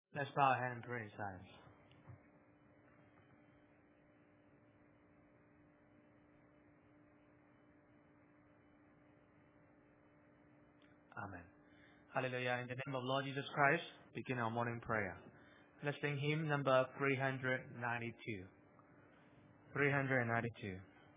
Let's bow our head and pray in silence. Amen. Hallelujah. In the name of Lord Jesus Christ, begin our morning prayer. Let's sing hymn number 392. 392.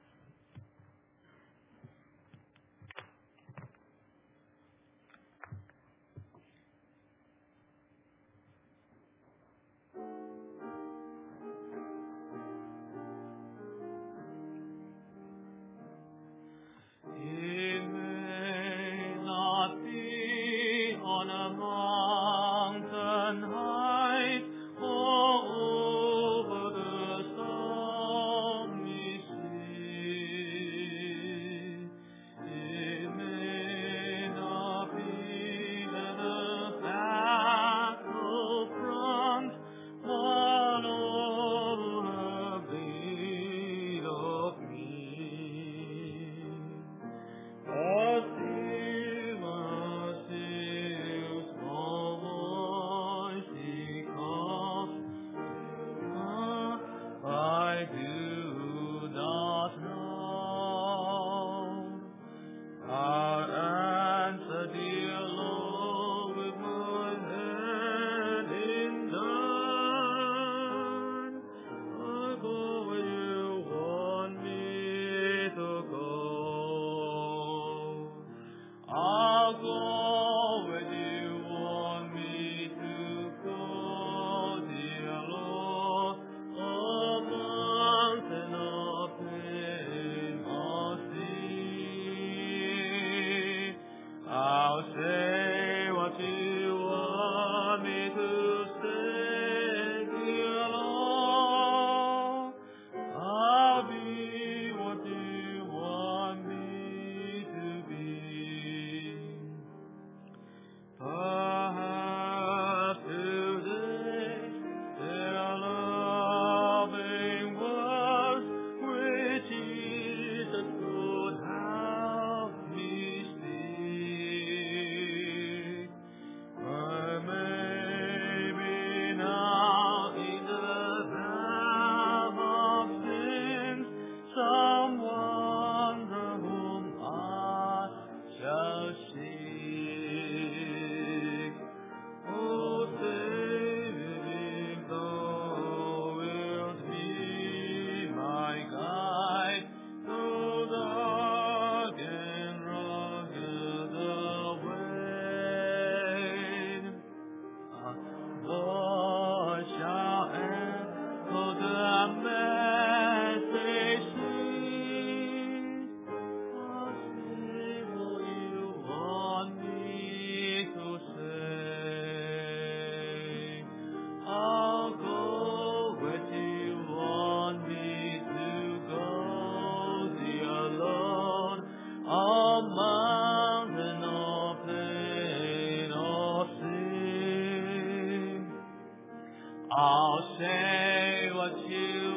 I'll say what you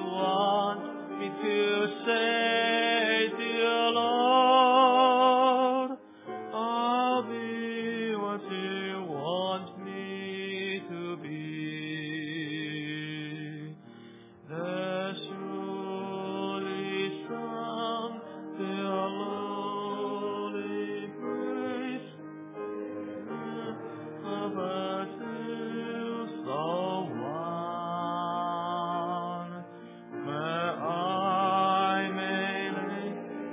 want me to say, dear Lord. I'll be what you want me to be. The surely some their lowly praise of us is the one where I may lay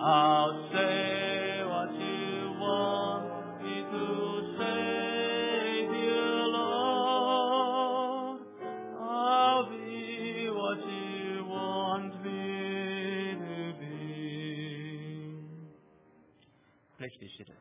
I'll say what you want me to say, dear Lord. I'll be what you want me to be. Please be seated.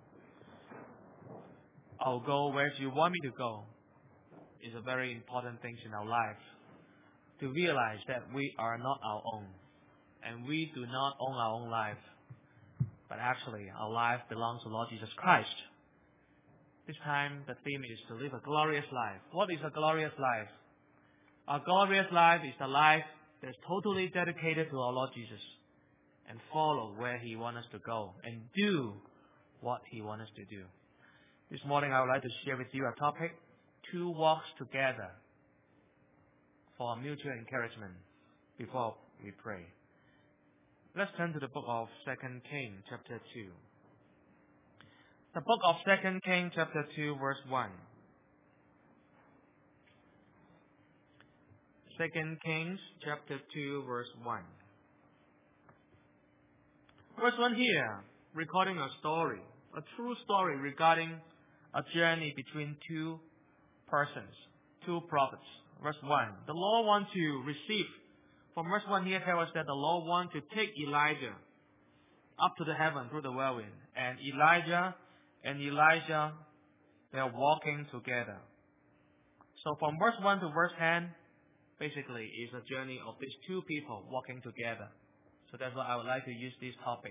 I'll go where you want me to go is a very important thing in our life. To realize that we are not our own, and we do not own our own life, but actually our life belongs to Lord Jesus Christ. This time the theme is to live a glorious life. What is a glorious life? A glorious life is a life that is totally dedicated to our Lord Jesus and follow where He wants us to go and do what He wants us to do. This morning I would like to share with you a topic, 2 walks together, for mutual encouragement before we pray. Let's turn to the book of 2 Kings chapter 2. The book of 2 Kings chapter 2 verse 1. 2 Kings chapter 2 verse 1. Verse 1 here, recording a story, a true story regarding a journey between 2 persons, 2 prophets. Verse 1. The Lord wants to receive. From verse 1 here tells us that the Lord wants to take Elijah up to the heaven through the whirlwind. And Elijah and Elijah, they are walking together. So from verse 1 to verse 10, basically is a journey of these 2 people walking together. So that's why I would like to use this topic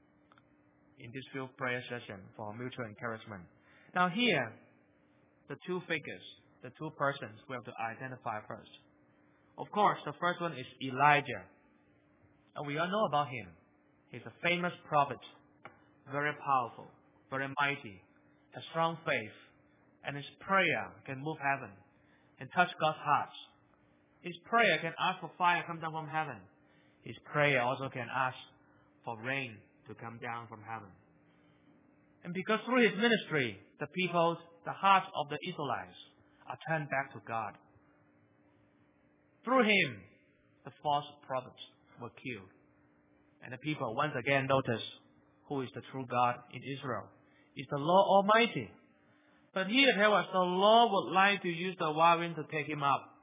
in this field prayer session for mutual encouragement. Now here, the 2 figures, the 2 persons we have to identify first. Of course, the first one is Elijah. And we all know about him. He's a famous prophet, very powerful, very mighty, has strong faith, and his prayer can move heaven and touch God's heart. His prayer can ask for fire come down from heaven. His prayer also can ask for rain to come down from heaven. And because through his ministry, the hearts of the Israelites are turned back to God. Through him, the false prophets were killed. And the people once again notice who is the true God in Israel. It's the Lord Almighty. But here tells us the Lord would like to use the whirlwind to take him up.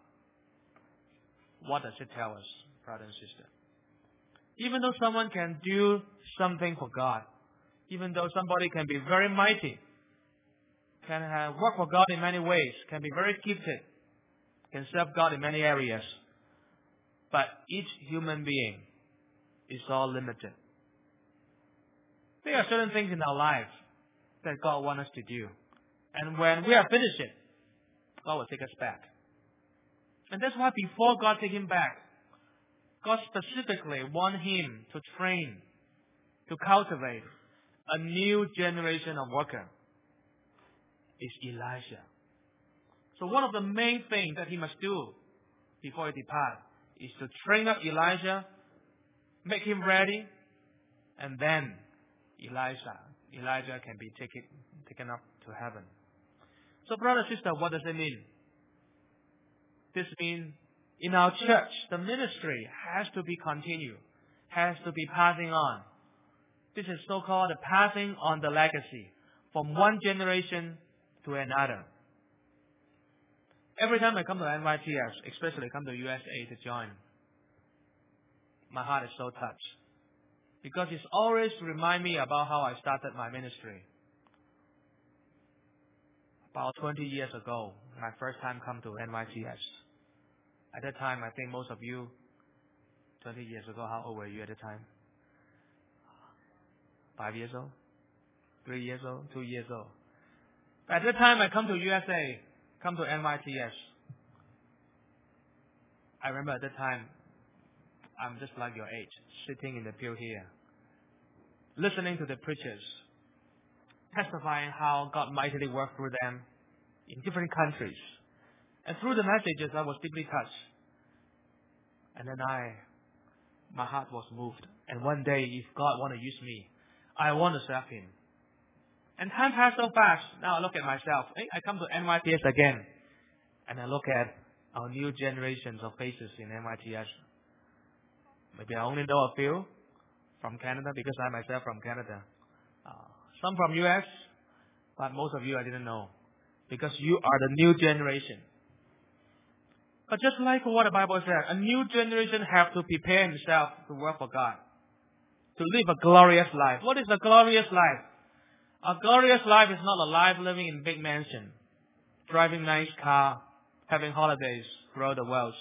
What does it tell us, brother and sister? Even though someone can do something for God, even though somebody can be very mighty, can work for God in many ways, can be very gifted, can serve God in many areas, but each human being is all limited. There are certain things in our life that God wants us to do. And when we are finished it, God will take us back. And that's why before God takes him back, God specifically wants him to train, to cultivate a new generation of worker. Is Elijah. So one of the main things that he must do before he departs is to train up Elijah, make him ready, and then Elijah can be taken up to heaven. So brother, sister, what does it mean? This means in our church, the ministry has to be continued, has to be passing on. This is so-called the passing on the legacy from one generation to another. Every time I come to NYTS, especially come to USA to join, my heart is so touched. Because it's always remind me about how I started my ministry. About 20 years ago, my first time come to NYTS. At that time, I think most of you, 20 years ago, how old were you at the time? 5 years old? 3 years old? 2 years old? At that time, I come to USA, come to NYTS. I remember at that time, I'm just like your age, sitting in the pew here, listening to the preachers, testifying how God mightily worked through them in different countries. And through the messages, I was deeply touched. And then my heart was moved. And one day, if God want to use me, I want to serve Him. And time passed so fast. Now I look at myself. I come to NYTS again. And I look at our new generations of faces in NYTS. Maybe I only know a few from Canada, because I myself from Canada. Some from US, but most of you I didn't know, because you are the new generation. But just like what the Bible says, a new generation have to prepare himself to work for God, to live a glorious life. What is a glorious life? A glorious life is not a life living in big mansion, driving nice car, having holidays throughout the world.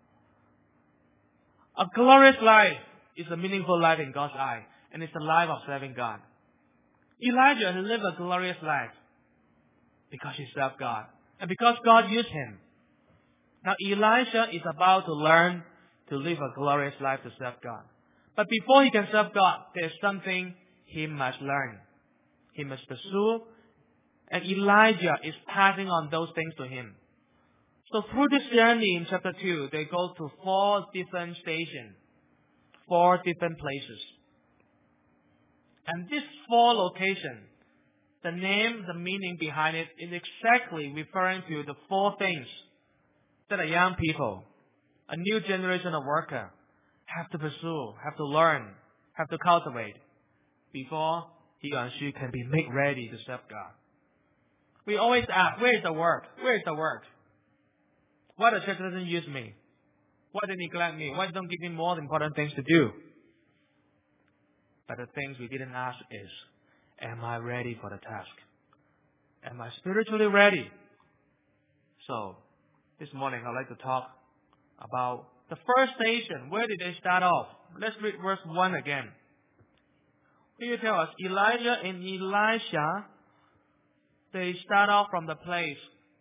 A glorious life is a meaningful life in God's eye, and it's a life of serving God. Elijah lived a glorious life because he served God, and because God used him. Now Elisha is about to learn to live a glorious life to serve God. But before he can serve God, there's something he must learn. He must pursue, and Elijah is passing on those things to him. So through this journey in chapter 2, they go to 4 different stations, 4 different places. And these 4 locations, the name, the meaning behind it is exactly referring to the 4 things that a young people, a new generation of worker, have to pursue, have to learn, have to cultivate before he or she can be made ready to serve God. We always ask, where is the work? Where is the work? Why the church doesn't use me? Why they neglect me? Why they don't give me more important things to do? But the things we didn't ask is, am I ready for the task? Am I spiritually ready? So, this morning I'd like to talk about the first station. Where did they start off? Let's read verse 1 again. Here tell us, Elijah and Elisha, they start off from the place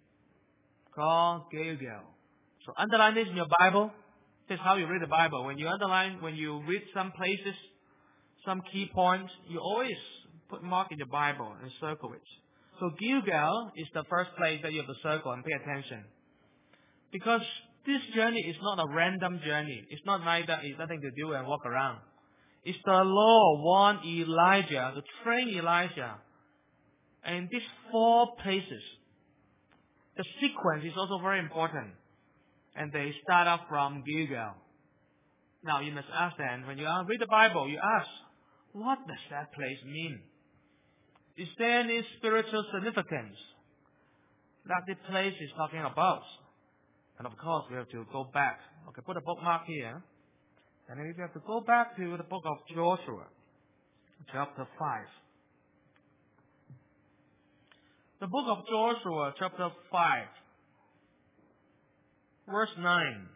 called Gilgal. So underline this in your Bible. This is how you read the Bible. When you underline, when you read some places, some key points, you always put mark in your Bible and circle it. So Gilgal is the first place that you have to circle and pay attention. Because this journey is not a random journey. It's not like that. It's nothing to do and walk around. It's the Lord want Elijah to train Elisha. And these 4 places, the sequence is also very important. And they start off from Gilgal. Now you must ask then, when you read the Bible, you ask, what does that place mean? Is there any spiritual significance that the place is talking about? And of course, we have to go back. Okay, put a bookmark here. And then we have to go back to the book of Joshua, chapter 5. The book of Joshua, chapter 5, verse 9.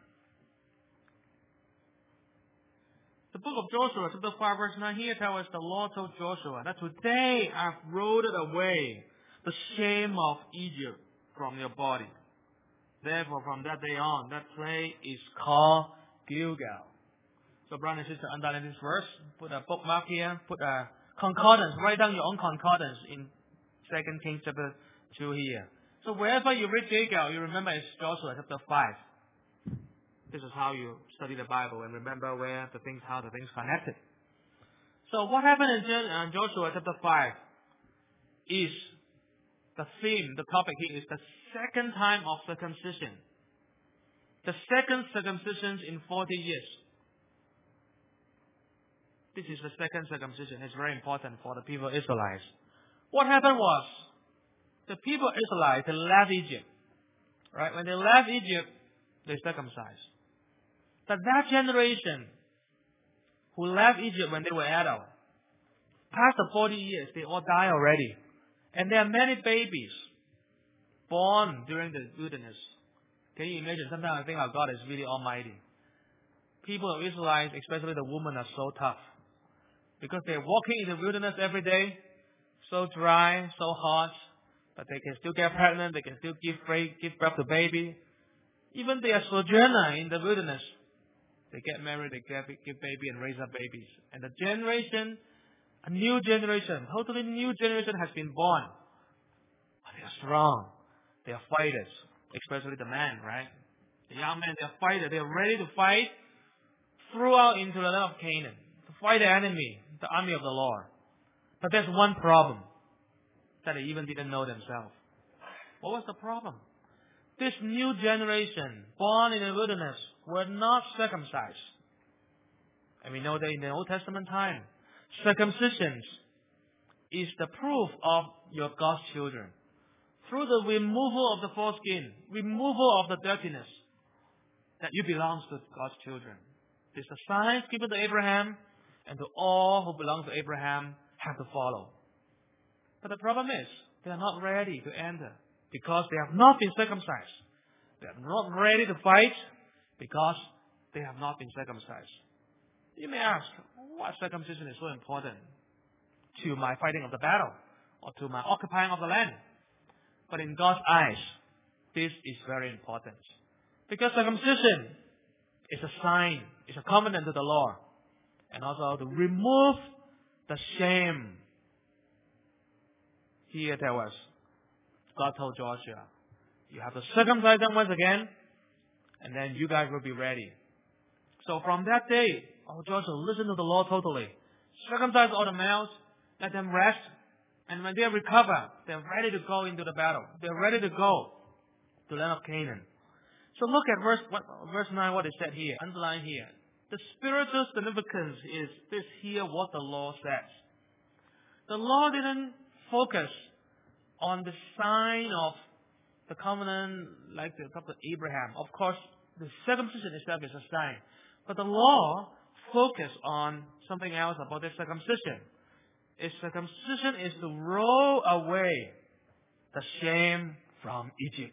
The book of Joshua, chapter 5, verse 9, here tells us the Lord told Joshua that today I've rolled away the shame of Egypt from your body. Therefore, from that day on, that place is called Gilgal. So, brothers and sisters, underline this verse. Put a bookmark here. Put a concordance. Write down your own concordance in 2 Kings chapter 2 here. So, wherever you read Gilgal, you remember it's Joshua chapter 5. This is how you study the Bible and remember how the things connected. So, what happened in Joshua chapter 5 is the theme, the topic here is the second time of circumcision. The second circumcision in 40 years. This is the second circumcision. It's very important for the people Israelites. What happened was, the people Israelites, they left Egypt. Right? When they left Egypt, they circumcised. But that generation who left Egypt when they were adult, past the 40 years, they all died already. And there are many babies born during the wilderness. Can you imagine? Sometimes I think our God is really almighty. People of Israelites, especially the women, are so tough. Because they're walking in the wilderness every day, so dry, so hot, but they can still get pregnant, they can still give birth to baby. Even they are sojourner in the wilderness. They get married, they give baby and raise up babies. And the generation, a new generation, totally new generation has been born. But they are strong. They are fighters, especially the men, right? The young men, they are fighters. They are ready to fight throughout into the land of Canaan, to fight the enemy, the army of the Lord. But there's one problem that they even didn't know themselves. What was the problem? This new generation, born in the wilderness, were not circumcised. And we know that in the Old Testament time, Circumcision is the proof of your God's children. Through the removal of the foreskin, removal of the dirtiness, that you belong to God's children. This is a sign given to Abraham, and to all who belong to Abraham have to follow. But the problem is, they are not ready to enter because they have not been circumcised. They are not ready to fight because they have not been circumcised. You may ask, why circumcision is so important to my fighting of the battle or to my occupying of the land? But in God's eyes, this is very important. Because circumcision is a sign, is a covenant to the Lord. And also to remove the shame. Here there was, God told Joshua, you have to circumcise them once again, and then you guys will be ready. So from that day, Joshua listened to the Lord totally. Circumcise all the males, let them rest, and when they recover, they're ready to go into the battle. They're ready to go to the land of Canaan. So look at verse 9, what is said here, underline here. The spiritual significance is this here, what the law says. The law didn't focus on the sign of the covenant like the covenant of Abraham. Of course, the circumcision itself is a sign. But the law focused on something else about the circumcision. Its circumcision is to roll away the shame from Egypt.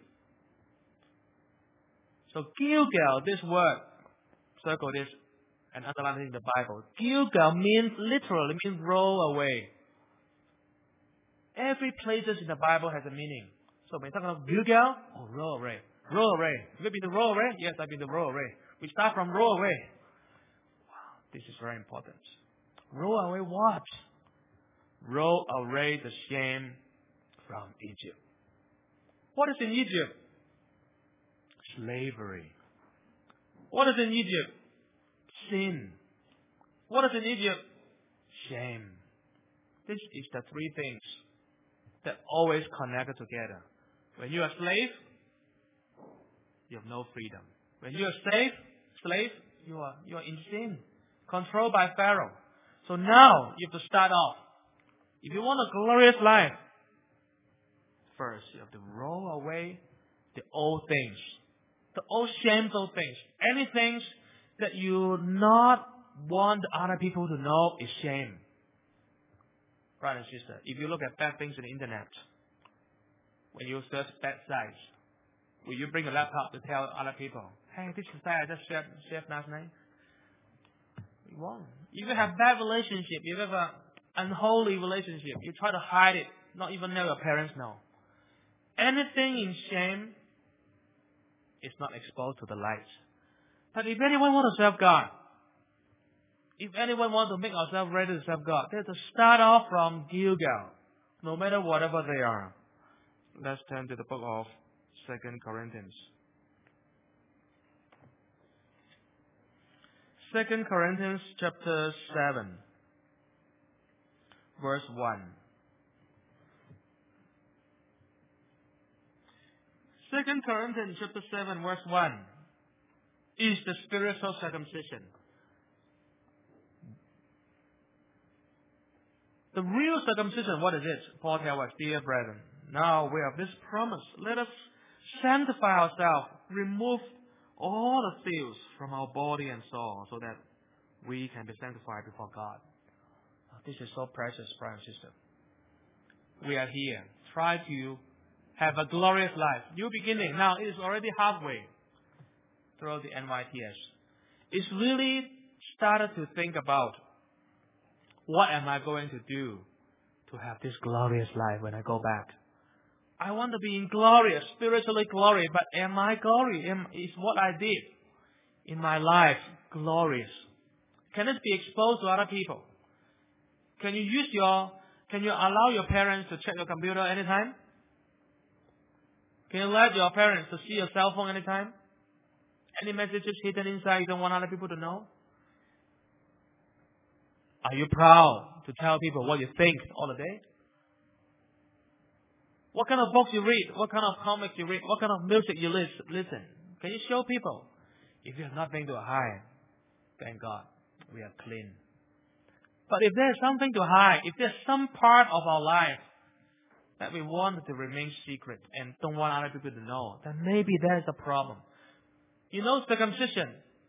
So Gilgal, this word, circle this and underline it in the Bible. Gilgal literally means roll away. Every place in the Bible has a meaning. So when you talk about Gilgal, roll away. Roll away. Have you been to roll away? Yes, I've been to roll away. We start from roll away. Wow, this is very important. Roll away what? Roll away the shame from Egypt. What is in Egypt? Slavery. What is in Egypt? Sin. What is in Egypt? Shame. This is the three things that always connected together. When you are slave, you have no freedom. When you are slave, you are in sin, controlled by Pharaoh. So now you have to start off. If you want a glorious life, first you have to roll away the old things, the old shameful things. Anything that you not want other people to know is shame. Brother and sister, if you look at bad things on the internet, when you search bad sites, will you bring a laptop to tell other people, hey, this is bad, I just shared last night? You won't. If you have bad relationship, if you have an unholy relationship, you try to hide it, not even know your parents know. Anything in shame is not exposed to the light. But if anyone wants to serve God, if anyone wants to make ourselves ready to serve God, they have to start off from Gilgal, no matter whatever they are. Let's turn to the book of 2 Corinthians. 2 Corinthians chapter 7, verse 1. 2 Corinthians chapter 7, verse 1 is the spiritual circumcision. The real circumcision, what is it? Paul tells us, dear brethren, now we have this promise. Let us sanctify ourselves, remove all the filth from our body and soul, so that we can be sanctified before God. This is so precious, brother and sister. We are here. Try to have a glorious life. New beginning. Now, it is already halfway through the NYTS. It's really started to think about, what am I going to do to have this glorious life when I go back? I want to be in glorious, spiritually glorious, but am I glorious? Is what I did in my life glorious? Can it be exposed to other people? Can you allow your parents to check your computer anytime? Can you let your parents to see your cell phone anytime? Any messages hidden inside you don't want other people to know? Are you proud to tell people what you think all the day? What kind of books you read? What kind of comics you read? What kind of music you listen? Can you show people? If you have nothing to hide, thank God, we are clean. But if there's something to hide, if there's some part of our life that we want to remain secret and don't want other people to know, then maybe there's a problem. You know, circumcision,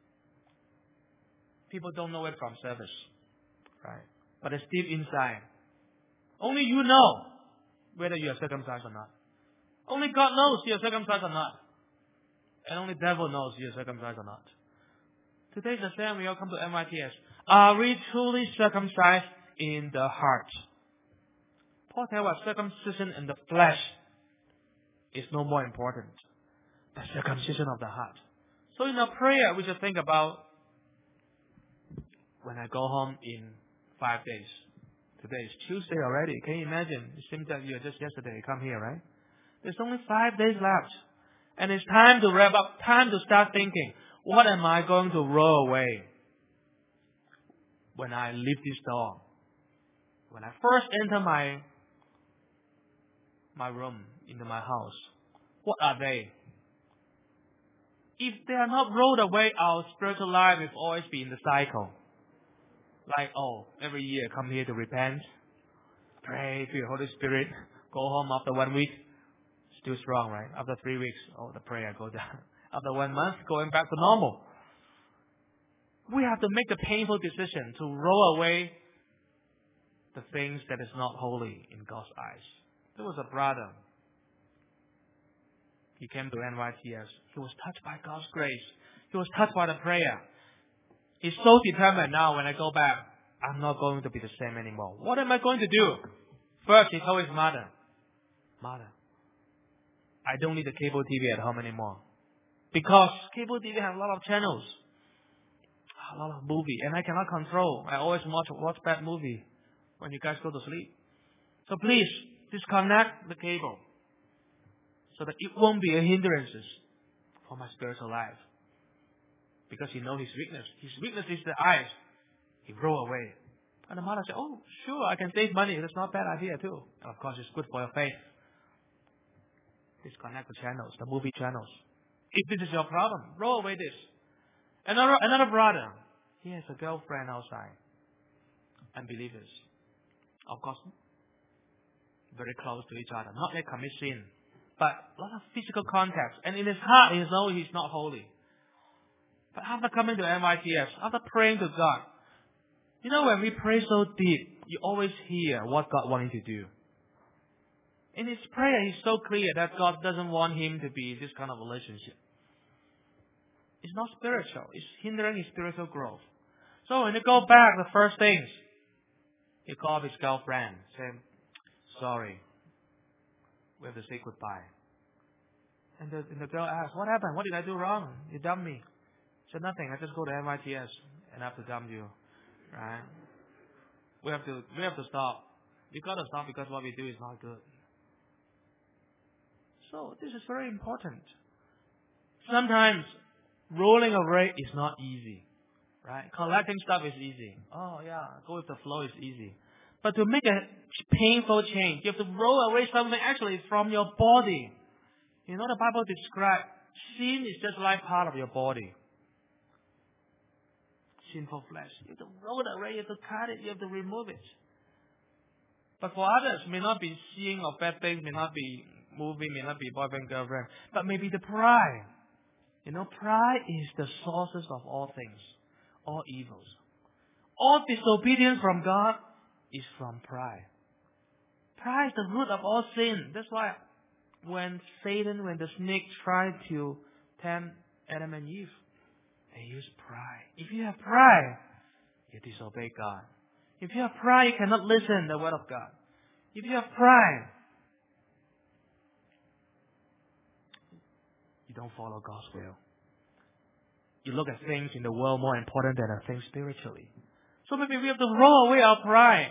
people don't know it from service, right? But it's deep inside. Only you know whether you are circumcised or not. Only God knows you are circumcised or not. And only the devil knows you are circumcised or not. Today's the same. We all come to MITS. Are we truly circumcised in the heart? Paul tells us circumcision in the flesh is no more important than circumcision of the heart. So in our prayer, we should think about when I go home in 5 days. Today is Tuesday already. Can you imagine? It seems that you just yesterday come here, right? There's only 5 days left. And it's time to wrap up, time to start thinking, what am I going to roll away when I leave this door? When I first enter my room, into my house, what are they? If they are not rolled away, our spiritual life will always be in the cycle. Like, every year come here to repent, pray to the Holy Spirit, go home after 1 week, still strong, right? After 3 weeks, the prayer go down. After 1 month, going back to normal. We have to make the painful decision to roll away the things that is not holy in God's eyes. There was a brother. He came to NYTS. He was touched by God's grace. He was touched by the prayer. He's so determined now when I go back, I'm not going to be the same anymore. What am I going to do? First, he told his mother, Mother, I don't need the cable TV at home anymore. Because cable TV has a lot of channels, a lot of movie, and I cannot control. I always watch bad movie when you guys go to sleep. So please, disconnect the cable so that it won't be a hindrance for my spiritual life. Because he knows his weakness. His weakness is the eyes. He roll away. And the mother said, sure, I can save money. That's not a bad idea too. And of course, it's good for your faith. Disconnect the channels, the movie channels. If this is your problem, roll away this. Another brother, he has a girlfriend outside. Unbelievers. Of course, very close to each other. Not yet commit sin, but a lot of physical contact. And in his heart, he knows he's not holy. But after coming to MITS, after praying to God, you know, when we pray so deep, you always hear what God wants you to do. In his prayer, he's so clear that God doesn't want him to be in this kind of relationship. It's not spiritual. It's hindering his spiritual growth. So when you go back, the first things, he called his girlfriend, saying, sorry, we have to say goodbye. And the girl asked, what happened? What did I do wrong? You dumped me. Said nothing. I just go to MITS and I have to dump you. Right? We have to stop. We got to stop because what we do is not good. So this is very important. Sometimes rolling away is not easy. Right? Collecting stuff is easy. Go with the flow is easy. But to make a painful change, you have to roll away something actually from your body. You know, the Bible describes sin is just like part of your body. Sinful flesh. You have to roll it away, you have to cut it, you have to remove it. But for others, may not be seeing of bad things, may not be moving, may not be boyfriend, girlfriend, but maybe the pride. You know, pride is the sources of all things, all evils. All disobedience from God is from pride. Pride is the root of all sin. That's why when the snake tried to tempt Adam and Eve, they used pride. If you have pride, you disobey God. If you have pride, you cannot listen to the word of God. If you have pride, you don't follow God's will. You look at things in the world more important than things spiritually. So maybe we have to roll away our pride.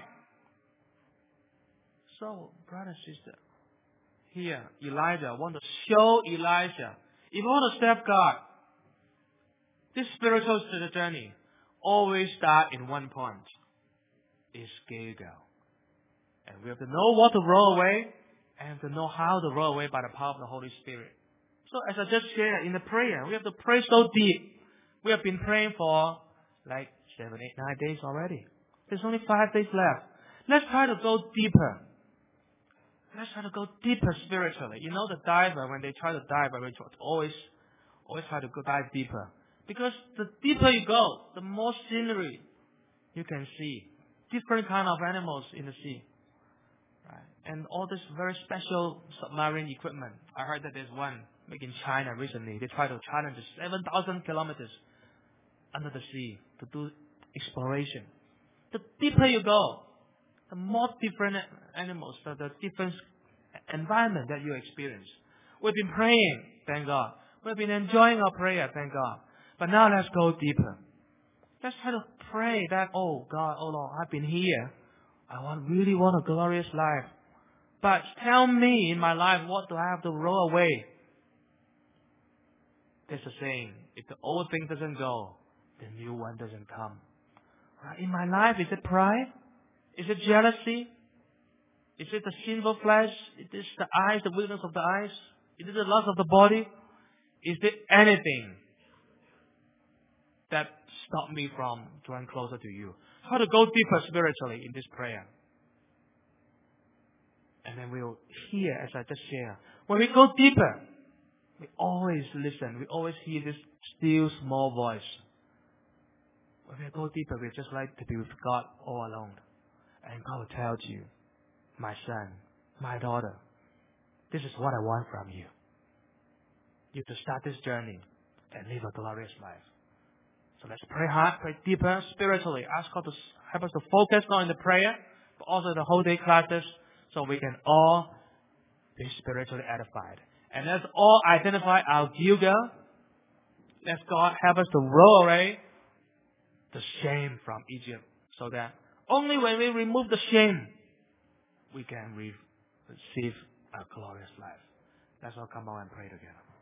So, brother and sister, here, Elijah, want to show Elisha, if you want to serve God, this spiritual journey always start in one point. It's Gilgal. And we have to know what to roll away and to know how to roll away by the power of the Holy Spirit. So as I just shared in the prayer, we have to pray so deep. We have been praying for like 7, 8, 9 days already. There's only 5 days left. Let's try to go deeper. Let's try to go deeper spiritually. You know the diver, when they try to dive, they always try to go dive deeper. Because the deeper you go, the more scenery you can see. Different kind of animals in the sea. Right? And all this very special submarine equipment. I heard that there's one made in China recently. They try to challenge 7,000 kilometers under the sea to do exploration. The deeper you go, the more different animals, the different environment that you experience. We've been praying, thank God. We've been enjoying our prayer, thank God. But now let's go deeper. Let's try to pray that, oh God, oh Lord, I've been here. I really want a glorious life. But tell me in my life, what do I have to roll away? There's a saying, if the old thing doesn't go, the new one doesn't come. Right? In my life, is it pride? Is it jealousy? Is it the sinful flesh? Is it the eyes, the weakness of the eyes? Is it the lust of the body? Is there anything that stopped me from drawing closer to you? How to go deeper spiritually in this prayer. And then we'll hear, as I just shared, when we go deeper, we always listen. We always hear this still small voice. When we go deeper, we just like to be with God all alone. And God will tell you, my son, my daughter, this is what I want from you. You have to start this journey and live a glorious life. So let's pray hard, pray deeper spiritually. Ask God to help us to focus not in the prayer, but also the whole day classes, so we can all be spiritually edified. And let's all identify our Gilgal. Let God help us to roll away the shame from Egypt, so that only when we remove the shame, we can receive a glorious life. Let's all come out and pray together.